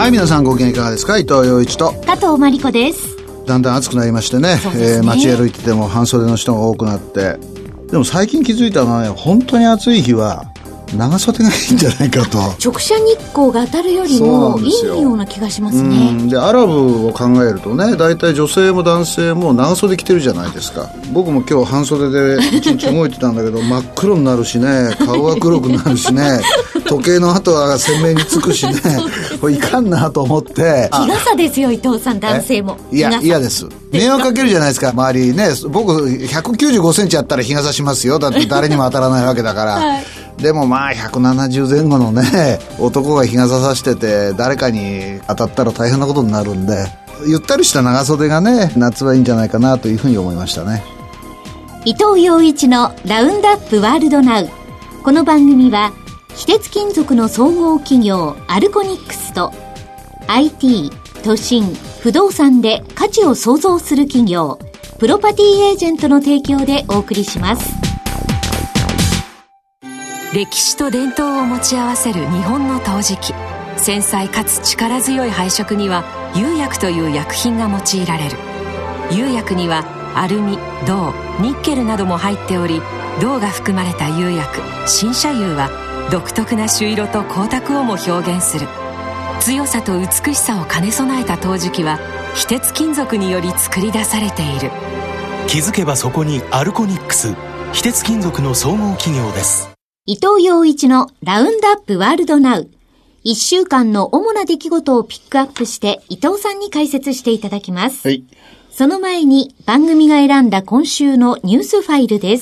はい、皆さんご機嫌いかがですか。伊藤洋一と加藤真理子です。 だんだん暑くなりましてね、街歩いてても半袖の人が多くなって、でも最近気づいたのはね、本当に暑い日は長袖がいいんじゃないかと。 直射日光が当たるよりもいいような気がしますね。 でアラブを考えるとね、だいたい女性も男性も長袖着てるじゃないですか。僕も今日半袖で一日動いてたんだけど真っ黒になるしね、顔が黒くなるしね時計の跡が鮮明につくしねこれいかんなと思って。 日傘ですよ伊藤さん、男性も。 いや嫌です。迷惑かけるじゃないですか周りね。僕195センチあったら日傘しますよ。だって誰にも当たらないわけだから、はい、でもまあ170前後のね男が日傘さしてて誰かに当たったら大変なことになるんで、ゆったりした長袖がね夏はいいんじゃないかなというふうに思いましたね。 伊藤洋一のラウンドアップワールドナウ。この番組は非鉄金属の総合企業アルコニックスと IT、都心、不動産で価値を創造する企業プロパティエージェントの提供でお送りします。 歴史と伝統を持ち合わせる日本の陶磁器。繊細かつ力強い配色には釉薬という薬品が用いられる。釉薬にはアルミ、銅、ニッケルなども入っており、銅が含まれた釉薬新車釉は独特な朱色と光沢をも表現する。強さと美しさを兼ね備えた陶磁器は非鉄金属により作り出されている。 気づけばそこにアルコニックス、非鉄金属の総合企業です。 伊藤洋一のラウンドアップワールドナウ。1週間の主な出来事をピックアップして伊藤さんに解説していただきます。はい。その前に番組が選んだ今週のニュースファイルです。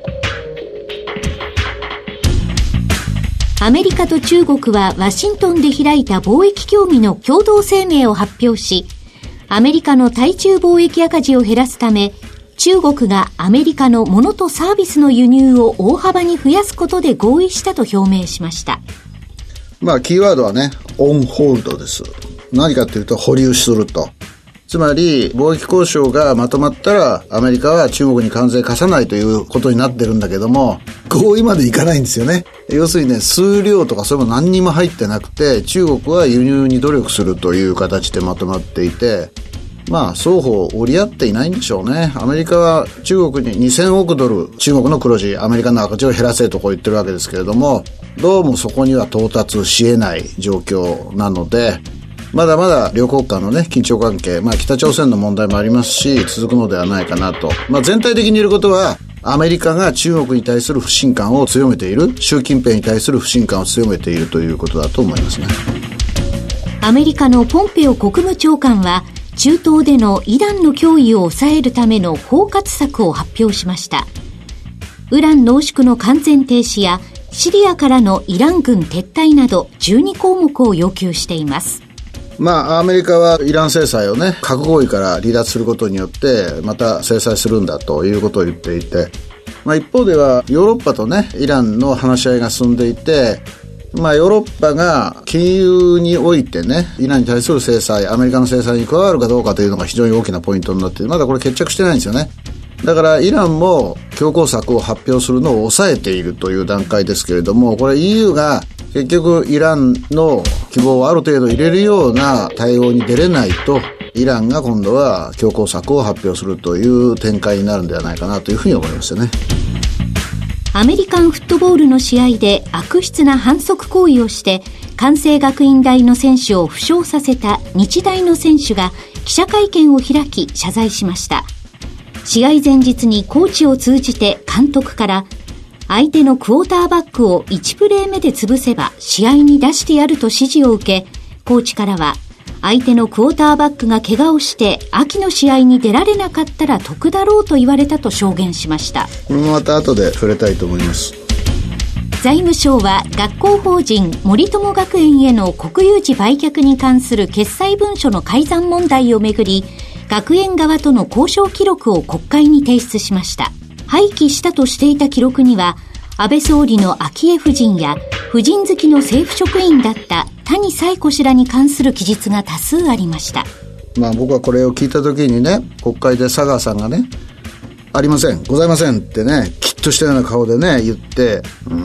アメリカと中国はワシントンで開いた貿易協議の共同声明を発表し、アメリカの対中貿易赤字を減らすため、中国がアメリカの物とサービスの輸入を大幅に増やすことで合意したと表明しました。 まあキーワードはね、オンホールドです。何かというと保留すると。つまり貿易交渉がまとまったらアメリカは中国に関税課さないということになってるんだけども、合意までいかないんですよね。要するにね、数量とかそういうの何にも入ってなくて、中国は輸入に努力するという形でまとまっていて、まあ双方折り合っていないんでしょうね。アメリカは中国に2000億ドル中国の黒字、アメリカの赤字を減らせとこう言ってるわけですけれども、どうもそこには到達し得ない状況なので、まだまだ両国間のね緊張関係、まあ北朝鮮の問題もありますし続くのではないかなと。まあ全体的に言えることは、アメリカが中国に対する不信感を強めている、習近平に対する不信感を強めているということだと思いますね。 アメリカのポンペオ国務長官は中東でのイランの脅威を抑えるための包括策を発表しました。ウラン濃縮の完全停止やシリアからのイラン軍撤退など12項目を要求しています。 まあアメリカはイラン制裁をね、核合意から離脱することによってまた制裁するんだということを言っていて、まあ一方ではヨーロッパとねイランの話し合いが進んでいて、まあヨーロッパが金融においてねイランに対する制裁、アメリカの制裁に加わるかどうかというのが非常に大きなポイントになっていて、まだこれ決着してないんですよね。だからイランも強硬策を発表するのを抑えているという段階ですけれども、これ EU が結局イランの希望をある程度入れるような対応に出れないと、イランが今度は強硬策を発表するという展開になるんではないかなというふうに思いますよね。 アメリカンフットボールの試合で悪質な反則行為をして関西学院大の選手を負傷させた日大の選手が記者会見を開き謝罪しました。試合前日にコーチを通じて監督から相手のクォーターバックを1プレー目で潰せば試合に出してやると指示を受け、コーチからは相手のクォーターバックが怪我をして秋の試合に出られなかったら得だろうと言われたと証言しました。 これもまた後で触れたいと思います。 財務省は学校法人森友学園への国有地売却に関する決裁文書の改ざん問題をめぐり、学園側との交渉記録を国会に提出しました。廃棄したとしていた記録には、安倍総理の昭恵夫人や夫人好きの政府職員だった谷彩子氏らに関する記述が多数ありました。 まあ僕はこれを聞いた時にね、国会で佐川さんがね、ありません、ございませんってね、きっとしたような顔でね言って、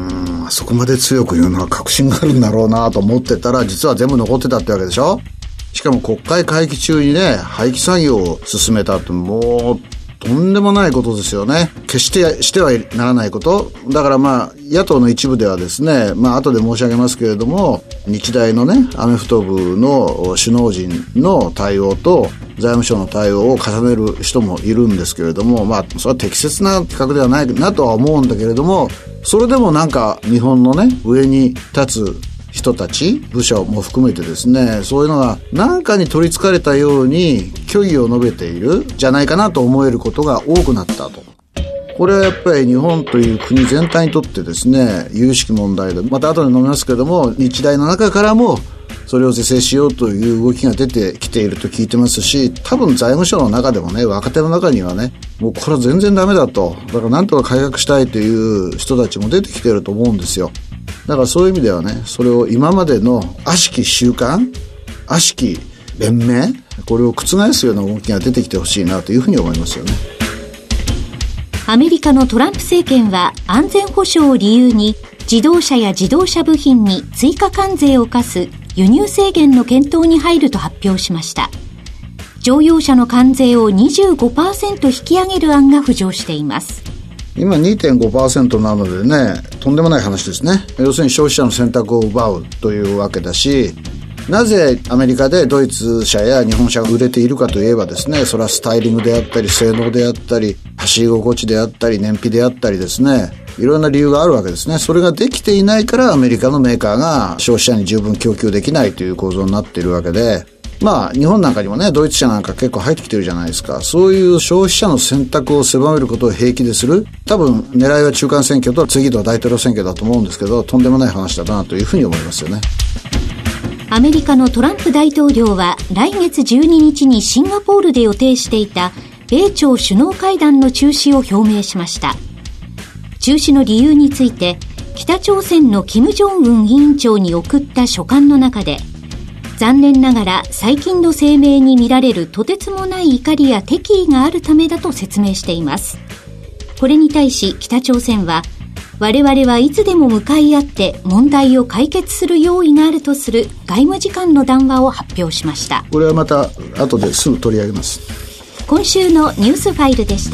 そこまで強く言うのは確信があるんだろうなと思ってたら、実は全部残ってたってわけでしょ。しかも国会会期中にね、廃棄作業を進めたって、もうとんでもないことですよね。決してはならないこと。だから野党の一部ではですね、後で申し上げますけれども、日大のね、アメフト部の首脳陣の対応と財務省の対応を重ねる人もいるんですけれども、それは適切な企画ではないなとは思うんだけれども、それでも日本のね、上に立つ人たち、部署も含めてですね、そういうのが何かに取り憑かれたように虚偽を述べているじゃないかなと思えることが多くなったと。これはやっぱり日本という国全体にとってですね、有識問題で、また後で述べますけれども、日大の中からもそれを是正しようという動きが出てきていると聞いてますし、多分財務省の中でもね、若手の中にはね、もうこれは全然ダメだと、だからなんとか改革したいという人たちも出てきていると思うんですよ。だからそういう意味ではね、それを今までの悪しき習慣、悪しき連盟、これを覆すような動きが出てきてほしいなというふうに思いますよね。 アメリカのトランプ政権は安全保障を理由に自動車や自動車部品に追加関税を課す輸入制限の検討に入ると発表しました。乗用車の関税を 25% 引き上げる案が浮上しています。 今 2.5% なのでね、とんでもない話ですね。要するに消費者の選択を奪うというわけだし、なぜアメリカでドイツ車や日本車が売れているかといえばですね、それはスタイリングであったり、性能であったり、走り心地であったり、燃費であったりですね、いろんな理由があるわけですね。それができていないからアメリカのメーカーが消費者に十分供給できないという構造になっているわけで、日本なんかにもね、ドイツ車なんか結構入ってきてるじゃないですか。そういう消費者の選択を狭めることを平気でする。多分狙いは中間選挙と次の大統領選挙だと思うんですけど、とんでもない話だなというふうに思いますよね。 アメリカのトランプ大統領は来月12日にシンガポールで予定していた米朝首脳会談の中止を表明しました。中止の理由について、北朝鮮の金正恩委員長に送った書簡の中で、残念ながら最近の声明に見られるとてつもない怒りや敵意があるためだと説明しています。これに対し北朝鮮は、我々はいつでも向かい合って問題を解決する用意があるとする外務次官の談話を発表しました。 これはまた後ですぐ取り上げます。 今週のニュースファイルでした。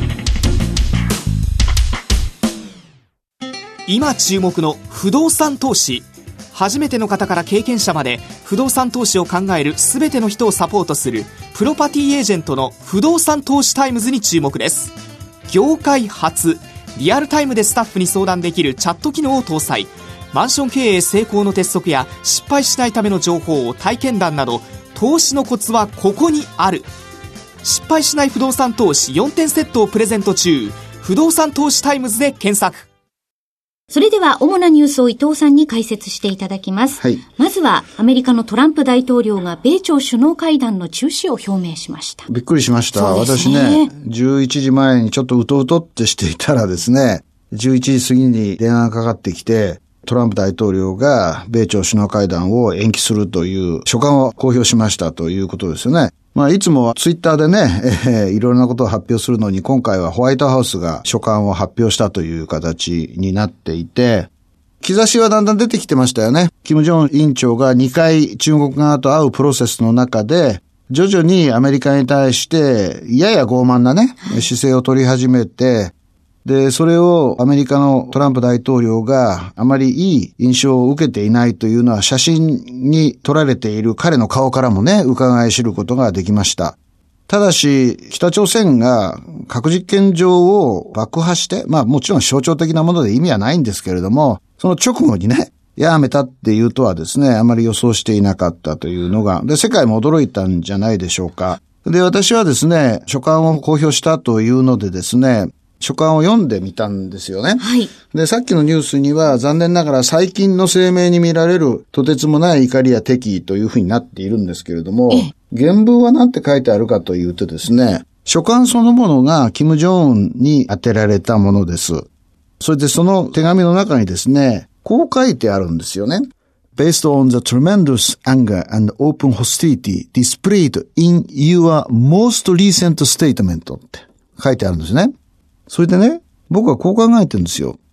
今注目の不動産投資。初めての方から経験者まで不動産投資を考える全ての人をサポートするプロパティエージェントの不動産投資タイムズに注目です。業界初、リアルタイムでスタッフに相談できるチャット機能を搭載。マンション経営成功の鉄則や失敗しないための情報を体験談など、投資のコツはここにある。失敗しない不動産投資4点セットをプレゼント中。不動産投資タイムズで検索。 それでは主なニュースを伊藤さんに解説していただきます。 はい、 まずはアメリカのトランプ大統領が米朝首脳会談の中止を表明しました。 びっくりしました。 そうですね、 私ね、11時前にちょっとうとうとってしていたらですね、11時過ぎに電話がかかってきて、トランプ大統領が米朝首脳会談を延期するという書簡を公表しましたということですよね。いつもツイッターでね、いろんなことを発表するのに、今回はホワイトハウスが書簡を発表したという形になっていて、兆しはだんだん出てきてましたよね。金正恩委員長が2回中国側と会うプロセスの中で、徐々にアメリカに対してやや傲慢なね、姿勢を取り始めて、で、それをアメリカのトランプ大統領があまりいい印象を受けていないというのは、写真に撮られている彼の顔からもね、伺い知ることができました。ただし、北朝鮮が核実験場を爆破して、もちろん象徴的なもので意味はないんですけれども、その直後にね、やめたっていうとはですね、あまり予想していなかったというのが、で、世界も驚いたんじゃないでしょうか。で、私はですね、書簡を公表したというのでですね、書簡を読んでみたんですよね。 はい。 で、さっきのニュースには残念ながら最近の声明に見られるとてつもない怒りや敵意というふうになっているんですけれども、原文は何て書いてあるかというとですね、書簡そのものが金正恩に宛てられたものです。それでその手紙の中にですね、こう書いてあるんですよね。Based on the tremendous anger and open hostility displayed in your most recent statement って書いてあるんですね。それでね、僕はこう考えてるんですよ。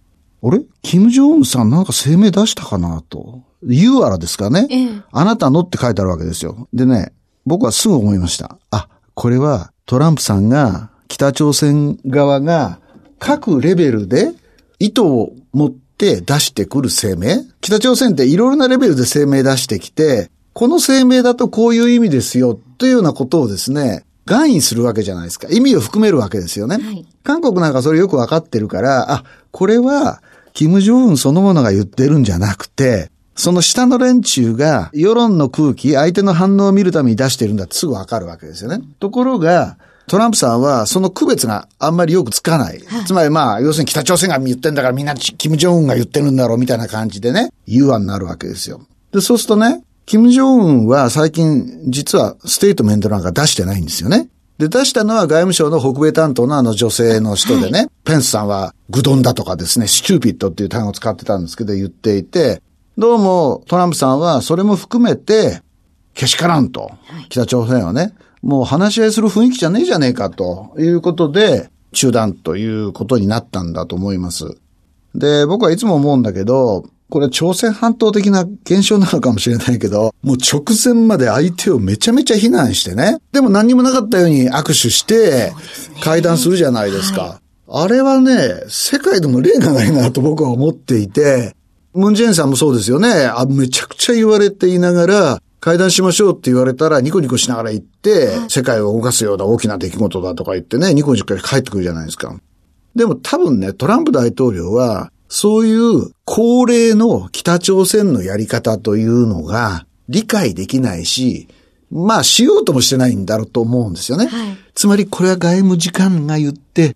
あれキム・ジョンウンさんなんか声明出したかなと。言うあらですかね。あなたのって書いてあるわけですよ。でね、僕はすぐ思いました。あ、これはトランプさんが北朝鮮側が各レベルで意図を持って出してくる声明。北朝鮮っていろいろなレベルで声明出してきて、この声明だとこういう意味ですよというようなことをですね、含意するわけじゃないですか。意味を含めるわけですよね。はい、韓国なんかそれよくわかってるから、あ、これはキム・ジョンウンそのものが言ってるんじゃなくて、その下の連中が世論の空気、相手の反応を見るために出してるんだってすぐわかるわけですよね。ところが、トランプさんはその区別があんまりよくつかない。つまり要するに北朝鮮が言ってんだからみんなキム・ジョンウンが言ってるんだろうみたいな感じでね、融和になるわけですよ。で、そうするとね、キム・ジョンウンは最近実はステートメントなんか出してないんですよね。で、出したのは外務省の北米担当の女性の人でね、はい、ペンスさんはグドンだとかですね、スチューピッドっていう単語を使ってたんですけど言っていて、どうもトランプさんはそれも含めてけしからんと、北朝鮮はね、もう話し合いする雰囲気じゃねえじゃねえかということで中断ということになったんだと思います。で、僕はいつも思うんだけど、これ朝鮮半島的な現象なのかもしれないけど、もう直前まで相手をめちゃめちゃ非難してね。でも何にもなかったように握手して会談するじゃないですか。はい、あれはね、世界でも例がないなと僕は思っていて、ムンジェインさんもそうですよね。めちゃくちゃ言われていながら、会談しましょうって言われたらニコニコしながら行って、世界を動かすような大きな出来事だとか言ってね、ニコニコ帰ってくるじゃないですか。でも多分ね、トランプ大統領は、そういう恒例の北朝鮮のやり方というのが理解できないし、しようともしてないんだろうと思うんですよね。はい、つまりこれは外務次官が言って、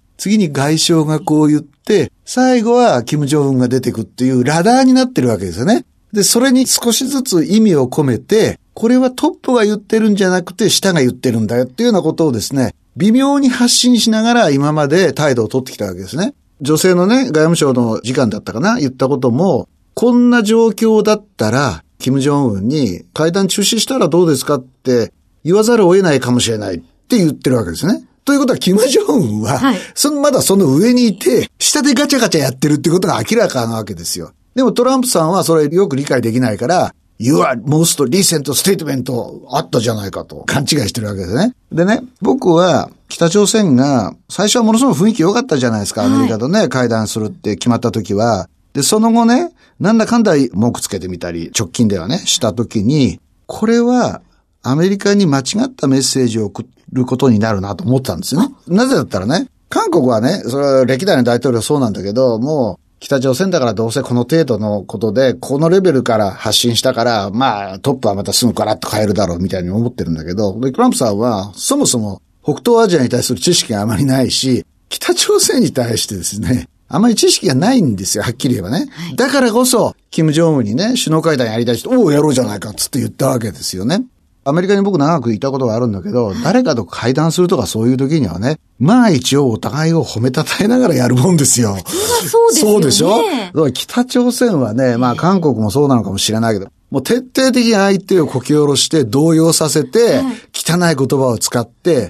次に外相がこう言って、最後はキム・ジョンウンが出てくっていうラダーになってるわけですよね。で、それに少しずつ意味を込めて、これはトップが言ってるんじゃなくて下が言ってるんだよっていうようなことをですね、微妙に発信しながら今まで態度を取ってきたわけですね。女性のね、外務省の次官だったかな言ったことも、こんな状況だったら、キム・ジョンウンに会談中止したらどうですかって言わざるを得ないかもしれないって言ってるわけですね。ということは、キム・ジョンウンは、はい、まだその上にいて、下でガチャガチャやってるってことが明らかなわけですよ。でもトランプさんはそれよく理解できないから、Your most recent statement あったじゃないかと勘違いしてるわけですね。でね、僕は北朝鮮が最初はものすごく雰囲気良かったじゃないですか。アメリカとね、会談するって決まった時は。で、その後ね、なんだかんだ文句つけてみたり、直近ではね、した時に、これはアメリカに間違ったメッセージを送ることになるなと思ったんですよね。なぜだったらね、韓国はね、それは歴代の大統領そうなんだけど、もう、北朝鮮だからどうせこの程度のことで、このレベルから発信したから、トップはまたすぐガラッと変えるだろうみたいに思ってるんだけど、で、トランプさんはそもそも北東アジアに対する知識があまりないし、北朝鮮に対してですね、あまり知識がないんですよ、はっきり言えばね。はい、だからこそ、キム・ジョンウンにね、首脳会談やりたい人、やろうじゃないかっつって言ったわけですよね。アメリカに僕長くいたことがあるんだけど、誰かと会談するとかそういう時にはね、一応お互いを褒めたたえながらやるもんですよ。 そうですよね。 そうでしょ？だから北朝鮮はね、韓国もそうなのかもしれないけど、もう徹底的に相手をこき下ろして動揺させて、汚い言葉を使って、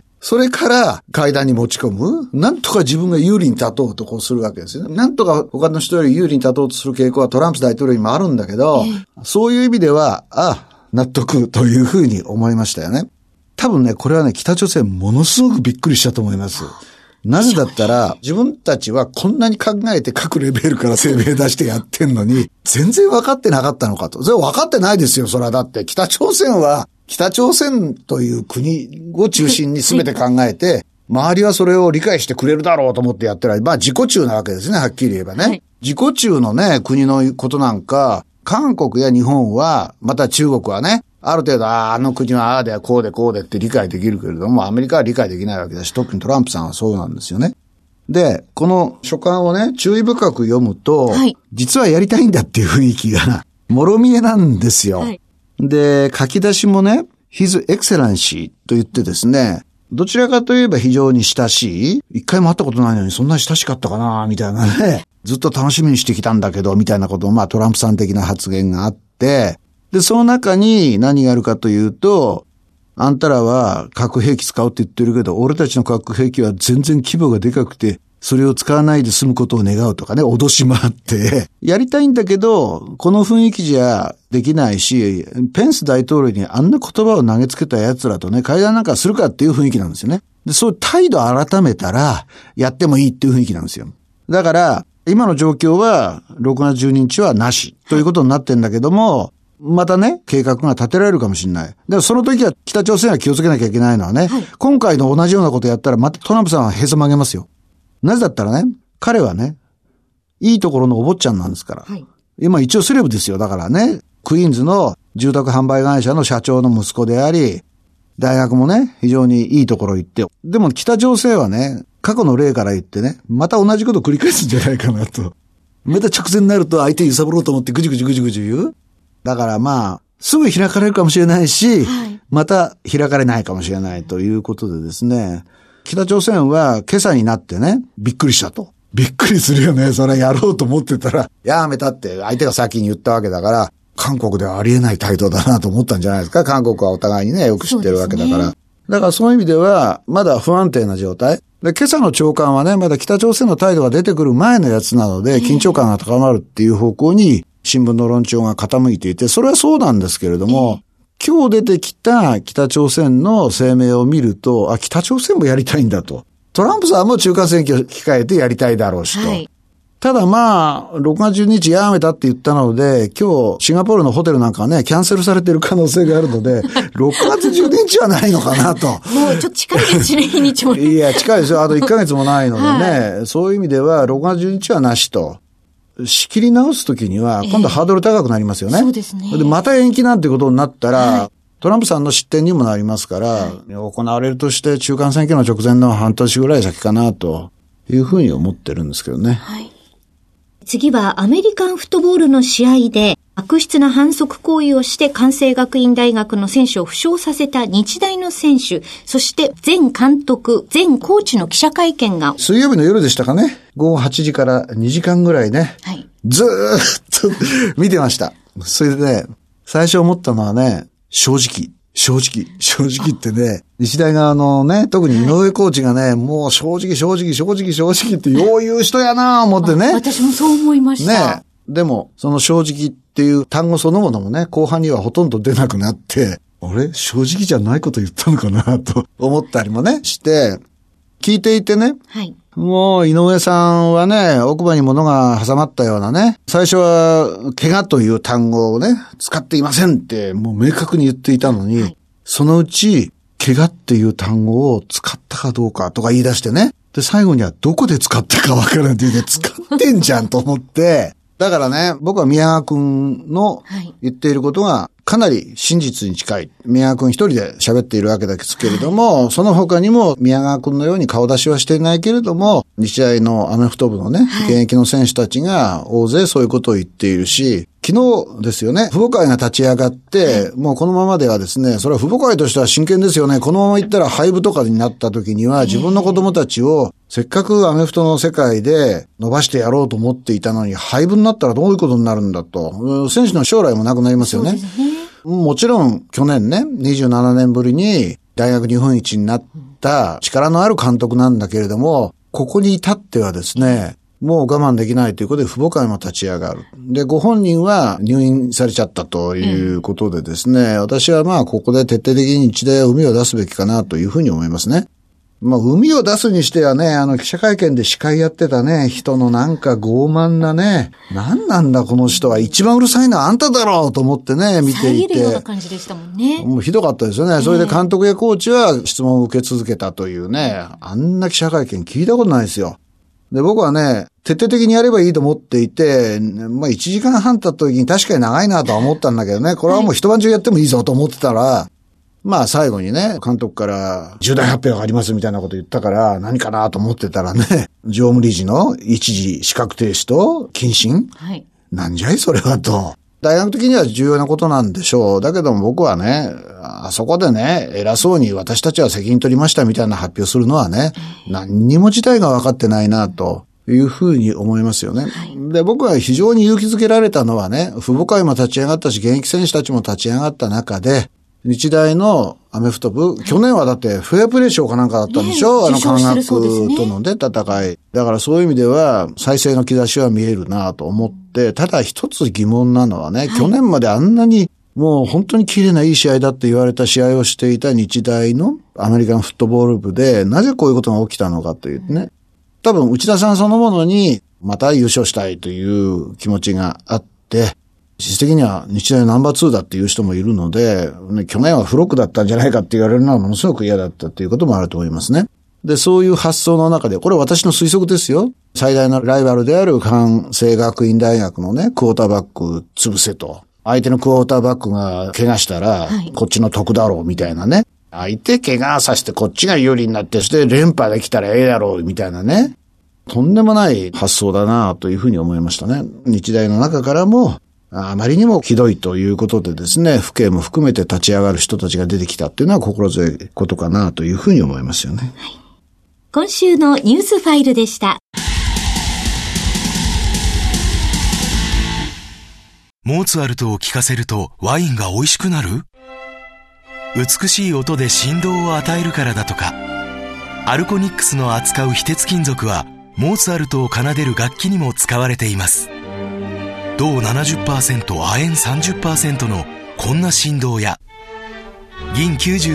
それから会談に持ち込む。なんとか自分が有利に立とうとこうするわけですよね。なんとか他の人より有利に立とうとする傾向はトランプ大統領にもあるんだけど、そういう意味では、納得というふうに思いましたよね。多分ね、これはね、北朝鮮ものすごくびっくりしたと思います。なぜだったら、自分たちはこんなに考えて各レベルから声明出してやってんのに、全然分かってなかったのかと。それ分かってないですよ、それは。だって、北朝鮮という国を中心に全て考えて、周りはそれを理解してくれるだろうと思ってやってる。自己中なわけですね、はっきり言えばね。はい、自己中のね、国のことなんか、韓国や日本は、また中国はね、ある程度、あの国はああでこうでこうでって理解できるけれども、アメリカは理解できないわけだし、特にトランプさんはそうなんですよね。で、この書簡をね、注意深く読むと、実はやりたいんだっていう雰囲気が、もろ見えなんですよ。で、書き出しもね、His Excellency と言ってですね、どちらかといえば非常に親しい、一回も会ったことないのにそんな親しかったかな、みたいなね、ずっと楽しみにしてきたんだけど、みたいなことを、トランプさん的な発言があって、で、その中に何があるかというと、あんたらは核兵器使うって言ってるけど、俺たちの核兵器は全然規模がでかくて、 それを使わないで済むことを願うとかね、脅しもあって、やりたいんだけど、この雰囲気じゃできないし、ペンス大統領にあんな言葉を投げつけた奴らとね、会談なんかするかっていう雰囲気なんですよね。で、そういう態度を改めたら、やってもいいっていう雰囲気なんですよ。だから、今の状況は、6月12日はなし、ということになってんだけども、またね、計画が立てられるかもしれない。でもその時は北朝鮮は気をつけなきゃいけないのはね、今回の同じようなことやったら、またトランプさんはへそ曲げますよ。なぜだったらね、彼はね、いいところのお坊ちゃんなんですから。今一応セレブですよ。だからね、クイーンズの住宅販売会社の社長の息子であり、大学もね、非常にいいところ行って。でも北朝鮮はね、過去の例から言ってね、また同じことを繰り返すんじゃないかなと。また直前になると相手揺さぶろうと思ってぐじぐじ言う。だからまあ、すぐ開かれるかもしれないし、また開かれないかもしれないということでですね、北朝鮮は今朝になってね、びっくりしたと。びっくりするよね。それやろうと思ってたら、やめたって相手が先に言ったわけだから、韓国ではありえない態度だなと思ったんじゃないですか。韓国はお互いにね、よく知ってるわけだから。だからそういう意味では、まだ不安定な状態。で、今朝の朝刊はね、まだ北朝鮮の態度が出てくる前のやつなので、緊張感が高まるっていう方向に、新聞の論調が傾いていて、それはそうなんですけれども、今日出てきた北朝鮮の声明を見ると、北朝鮮もやりたいんだと。トランプさんも中間選挙を控えてやりたいだろうしと。ただまあ、6月12日やめたって言ったので、今日シンガポールのホテルなんかはね、キャンセルされてる可能性があるので、6月12日はないのかなと。 もうちょっと近いですね、日にちも。 いや、近いですよ。あと1ヶ月もないのでね、そういう意味では6月12日はなしと。仕切り直すときには、今度ハードル高くなりますよね。 そうですね。 で、また延期なんてことになったら、トランプさんの失点にもなりますから、行われるとして中間選挙の直前の半年ぐらい先かなというふうに思ってるんですけどね。 次はアメリカンフットボールの試合で悪質な反則行為をして関西学院大学の選手を負傷させた日大の選手、そして前監督、前コーチの記者会見が水曜日の夜でしたかね。午後8時から2時間ぐらいね。ずーっと見てました。それでね、最初思ったのはね、正直ってね、日大側のね、特に井上コーチがね、もう正直ってよう言う人やなぁ思ってね。 私もそう思いました。 ね。でも、その正直っていう単語そのものもね、後半にはほとんど出なくなって、あれ正直じゃないこと言ったのかなと思ったりもね、して、聞いていてね。もう井上さんはね、奥歯に物が挟まったようなね、最初は怪我という単語をね、使っていませんってもう明確に言っていたのに、そのうち怪我っていう単語を使ったかどうかとか言い出してね、で最後にはどこで使ったかわからんって言って使ってんじゃんと思って、だからね、僕は宮川くんの言っていることがかなり真実に近い。宮川くん一人で喋っているわけですけれども、その他にも宮川くんのように顔出しはしていないけれども、日大のアメフト部のね、現役の選手たちが大勢そういうことを言っているし、昨日ですよね、父母会が立ち上がって、もうこのままではですね、それは父母会としては真剣ですよね。このまま行ったら廃部とかになった時には、自分の子供たちをせっかくアメフトの世界で伸ばしてやろうと思っていたのに、廃部になったらどういうことになるんだと。選手の将来もなくなりますよね。もちろん去年ね、27年ぶりに大学日本一になった力のある監督なんだけれども、ここに至ってはですね、もう我慢できないということで父母会も立ち上がる。で、ご本人は入院されちゃったということでですね、私はまあここで徹底的に日大は膿を出すべきかなというふうに思いますね。まあ、膿を出すにしてはね、記者会見で司会やってたね、人のなんか傲慢なね、なんなんだこの人は、一番うるさいのはあんただろうと思ってね、見ていて。 遮るような感じでしたもんね。 もうひどかったですよね。それで監督やコーチは質問を受け続けたというね、あんな記者会見聞いたことないですよ。で、僕はね、徹底的にやればいいと思っていて、まあ1時間半経った時に確かに長いなとは思ったんだけどね、これはもう一晩中やってもいいぞと思ってたら、まあ最後にね、監督から重大発表がありますみたいなこと言ったから何かなと思ってたらね、常務理事の一時資格停止と謹慎、なんじゃいそれはと。大学的には重要なことなんでしょう。だけども僕はね、あそこでね、偉そうに私たちは責任取りましたみたいな発表するのはね、何にも事態が分かってないなというふうに思いますよね。で、僕は非常に勇気づけられたのはね、父母会も立ち上がったし、現役選手たちも立ち上がった中で、 日大のアメフト部、去年はだってフェアプレー賞かなんかだったんでしょ、 ね、 科学とので戦い。だからそういう意味では再生の兆しは見えるなと思って、ただ一つ疑問なのはね、去年まであんなにもう本当に綺麗ないい試合だって言われた試合をしていた日大のアメリカンフットボール部で、なぜこういうことが起きたのかというね。多分内田さんそのものにまた優勝したいという気持ちがあって、実質的には日大ナンバー2だっていう人もいるので、去年はフロックだったんじゃないかって言われるのはものすごく嫌だったということもあると思いますね。で、そういう発想の中で、これ私の推測ですよ。最大のライバルである関西学院大学のね、クォーターバック潰せと。相手のクォーターバックが怪我したら、こっちの得だろうみたいなね。相手怪我させてこっちが有利になって、そして連覇できたらええだろうみたいなね。とんでもない発想だなというふうに思いましたね。日大の中からも、あまりにもひどいということでですね、府警も含めて立ち上がる人たちが出てきたっていうのは心強いことかなというふうに思いますよね。はい、 今週のニュースファイルでした。 モーツァルトを聴かせるとワインが美味しくなる？美しい音で振動を与えるからだとか。アルコニックスの扱う非鉄金属はモーツァルトを奏でる楽器にも使われています。銅 70% 亜鉛 30% のこんな振動や銀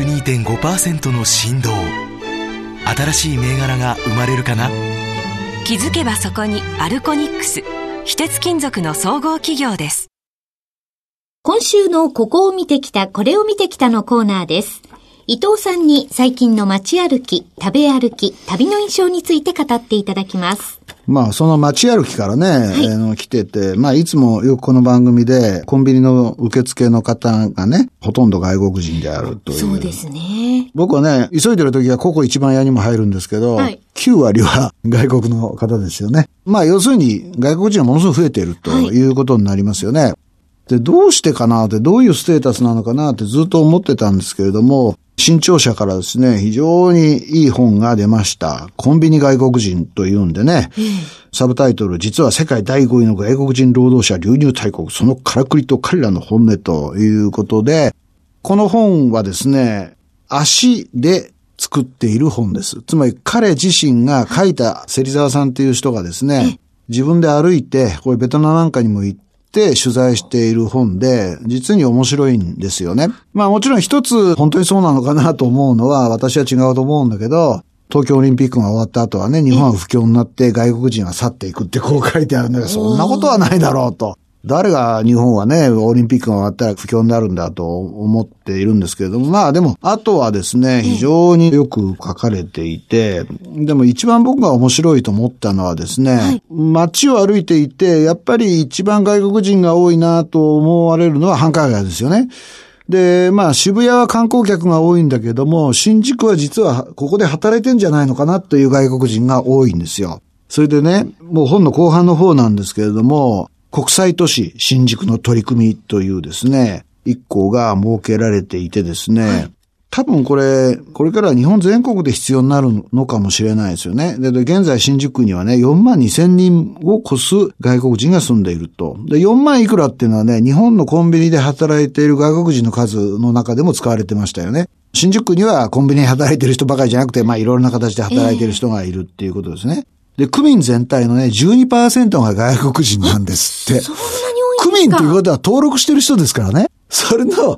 92.5% の振動、新しい銘柄が生まれるかな。 気づけばそこにアルコニックス、非鉄金属の総合企業です。 今週のここを見てきた、これを見てきたのコーナーです。伊藤さんに最近の街歩き、食べ歩き、旅の印象について語っていただきます。 まあその街歩きからね、来てて、まあいつもよくこの番組でコンビニの受付の方がね、ほとんど外国人であるという。 そうですね。 僕はね、急いでる時はここ一番屋にも入るんですけど、9割は外国の方ですよね。まあ要するに外国人はものすごく増えているということになりますよね。で、どうしてかなって、どういうステータスなのかなってずっと思ってたんですけれども、新潮社からですね、非常にいい本が出ました。コンビニ外国人というんでね、サブタイトル、実は世界第5位の外国人労働者流入大国、そのからくりと彼らの本音ということで、この本はですね、足で作っている本です。つまり彼自身が書いた芹沢さんっていう人がですね、自分で歩いて、これベトナムなんかにも行って、取材している本で、実に面白いんですよね。まあもちろん一つ本当にそうなのかなと思うのは、私は違うと思うんだけど、東京オリンピックが終わった後はね、日本は不況になって外国人は去っていくってこう書いてあるんだけど、そんなことはないだろうと。誰が日本はね、オリンピックが終わったら不況になるんだと思っているんですけれども、まあでも、あとはですね、非常によく書かれていて、でも一番僕が面白いと思ったのはですね、街を歩いていて、やっぱり一番外国人が多いなと思われるのは繁華街ですよね。で、まあ渋谷は観光客が多いんだけども、新宿は実はここで働いてんじゃないのかなという外国人が多いんですよ。それでね、もう本の後半の方なんですけれども、国際都市新宿の取り組みというですね、一項が設けられていてですね、多分これから日本全国で必要になるのかもしれないですよね。で、現在新宿にはね、42,000人を超す外国人が住んでいると。で、4万いくらっていうのはね、日本のコンビニで働いている外国人の数の中でも使われてましたよね。新宿にはコンビニで働いている人ばかりじゃなくて、まあいろいろな形で働いている人がいるっていうことですね。で、区民全体のね、12% が外国人なんですって。 そんなに多いんですか？ 区民ということは登録してる人ですからね。それの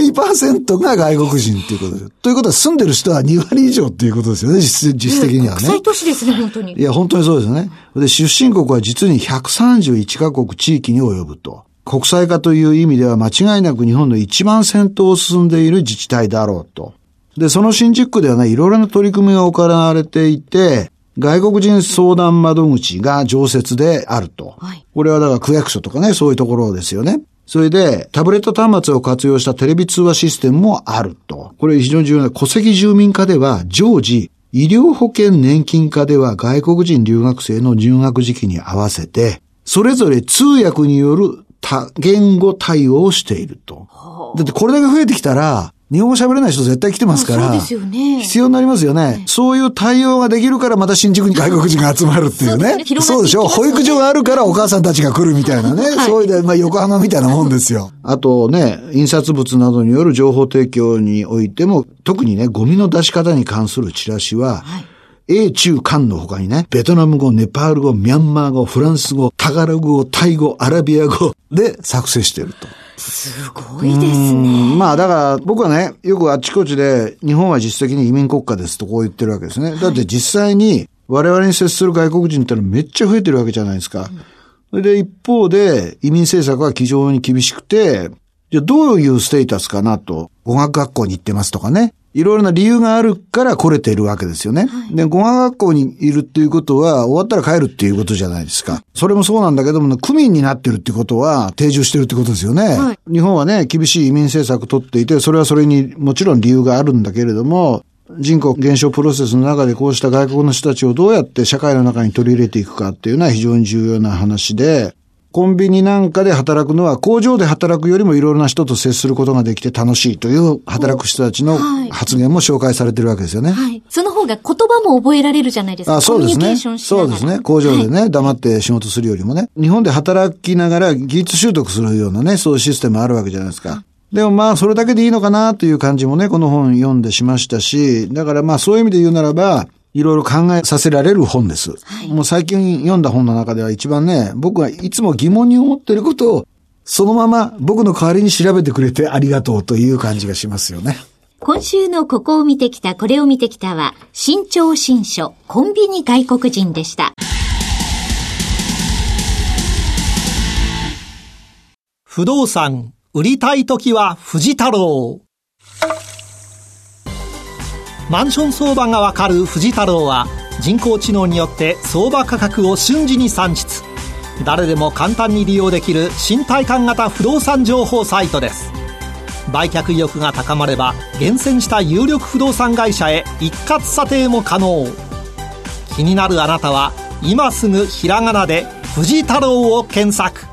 12% が外国人っていうことです。ということは住んでる人は2割以上っていうことですよね、実的にはね。 国際都市ですね、本当に。 いや、本当にそうですよね。で、出身国は実に131カ国地域に及ぶと。国際化という意味では間違いなく日本の一番先頭を進んでいる自治体だろうと。で、その新宿区ではね、いろいろな取り組みが行われていて、外国人相談窓口が常設であると。これはだから区役所とかね、そういうところですよね。それで、タブレット端末を活用したテレビ通話システムもあると。これ非常に重要な、戸籍住民化では常時、医療保険年金化では外国人留学生の入学時期に合わせて、それぞれ通訳による多言語対応をしていると。だってこれだけ増えてきたら、 日本語喋れない人絶対来てますから。 そうですよね。 必要になりますよね。そういう対応ができるからまた新宿に外国人が集まるっていうね。そうでしょ。保育所があるからお母さんたちが来るみたいなね。そういうで、横浜みたいなもんですよ。あとね、印刷物などによる情報提供においても、特にね、ゴミの出し方に関するチラシは、英中韓の他にね、ベトナム語、ネパール語、ミャンマー語、フランス語、タガログ語、タイ語、アラビア語で作成していると。 すごいですね。 まあだから僕はね、よくあっちこっちで日本は実質的に移民国家ですとこう言ってるわけですね。だって実際に我々に接する外国人ってのはめっちゃ増えてるわけじゃないですか。それで一方で移民政策は非常に厳しくて、じゃあどういうステータスかなと、語学学校に行ってますとかね。いろいろな理由があるから来れているわけですよね。で、語学学校にいるっていうことは終わったら帰るっていうことじゃないですか。それもそうなんだけども、区民になってるってことは定住してるってことですよね。日本はね、厳しい移民政策取っていて、それはそれにもちろん理由があるんだけれども、人口減少プロセスの中でこうした外国の人たちをどうやって社会の中に取り入れていくかっていうのは非常に重要な話で、コンビニなんかで働くのは工場で働くよりもいろいろな人と接することができて楽しいという働く人たちの発言も紹介されてるわけですよね。 はい。その方が言葉も覚えられるじゃないですか。 そうですね。 コミュニケーションしながら。 そうですね。工場でね、黙って仕事するよりもね。日本で働きながら技術習得するようなね、そういうシステムあるわけじゃないですか。でもまあそれだけでいいのかなという感じもね、この本読んでしましたし、だからまあそういう意味で言うならば、いろいろ考えさせられる本です。もう最近読んだ本の中では一番ね、僕がいつも疑問に思っていることを、そのまま僕の代わりに調べてくれてありがとうという感じがしますよね。 今週のここを見てきた、これを見てきたは、新潮新書、コンビニ外国人でした。 不動産、売りたいときは藤太郎。マンション相場がわかる藤太郎は人工知能によって相場価格を瞬時に算出。誰でも簡単に利用できる新体感型不動産情報サイトです。売却意欲が高まれば厳選した有力不動産会社へ一括査定も可能。気になるあなたは今すぐひらがなで藤太郎を検索。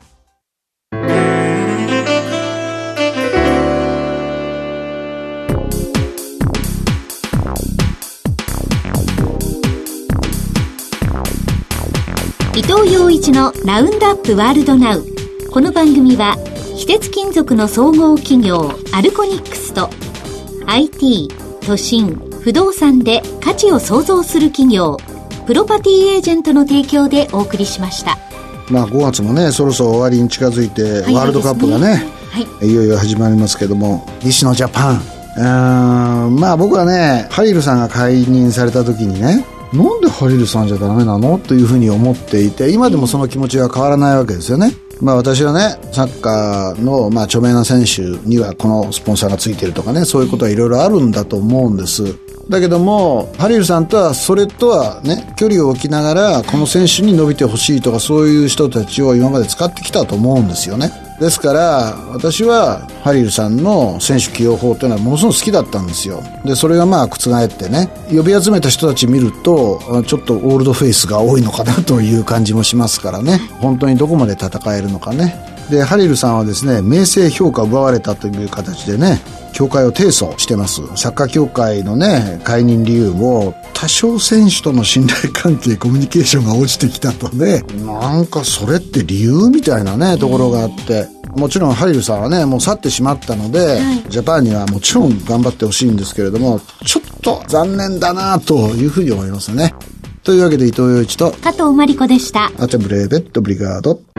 伊藤洋一のラウンドアップワールドナウ。この番組は非鉄金属の総合企業アルコニックスと IT、都心、不動産で価値を創造する企業プロパティエージェントの提供でお送りしました。 まあ5月もねそろそろ終わりに近づいて、ワールドカップがね、いよいよ始まりますけども、西野ジャパン、まあ僕はねハリルさんが解任された時にね、なんでハリルさんじゃダメなのというふうに思っていて、今でもその気持ちは変わらないわけですよね。まあ私はね、サッカーのまあ著名な選手にはこのスポンサーがついてるとかね、そういうことはいろいろあるんだと思うんです。だけどもハリルさんとはそれとはね距離を置きながら、この選手に伸びてほしいとかそういう人たちを今まで使ってきたと思うんですよね。ですから私はハリルさんの選手起用法というのはものすごく好きだったんですよ。でそれがまあ覆ってね、呼び集めた人たち見るとちょっとオールドフェイスが多いのかなという感じもしますからね、本当にどこまで戦えるのかね。でハリルさんはですね、名声評価を奪われたという形でね、協会を提訴してます。サッカー協会のね解任理由も多少選手との信頼関係、コミュニケーションが落ちてきたとね、なんかそれって理由みたいなねところがあって、もちろんハリルさんはねもう去ってしまったので、ジャパンにはもちろん頑張ってほしいんですけれども、ちょっと残念だなというふうに思いますね。というわけで伊藤洋一と加藤真理子でした。 アテブレーベットブリガード。